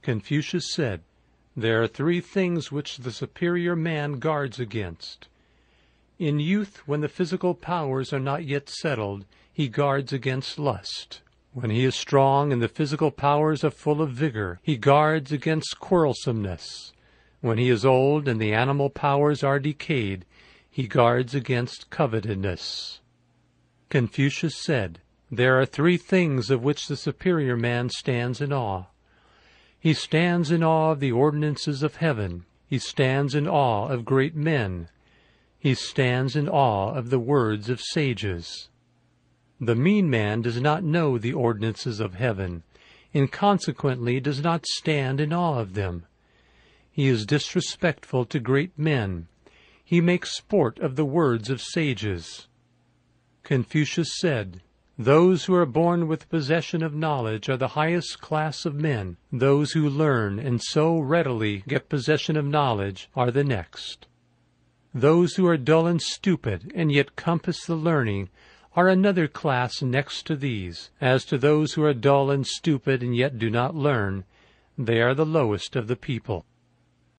Confucius said, "There are three things which the superior man guards against. In youth, when the physical powers are not yet settled, he guards against lust. When he is strong and the physical powers are full of vigor, he guards against quarrelsomeness. When he is old and the animal powers are decayed, he guards against covetousness." Confucius said, "There are three things of which the superior man stands in awe. He stands in awe of the ordinances of heaven. He stands in awe of great men. He stands in awe of the words of sages. The mean man does not know the ordinances of heaven, and consequently does not stand in awe of them. He is disrespectful to great men. He makes sport of the words of sages." Confucius said, "Those who are born with possession of knowledge are the highest class of men. Those who learn and so readily get possession of knowledge are the next. Those who are dull and stupid and yet compass the learning are another class next to these. As to those who are dull and stupid and yet do not learn, they are the lowest of the people."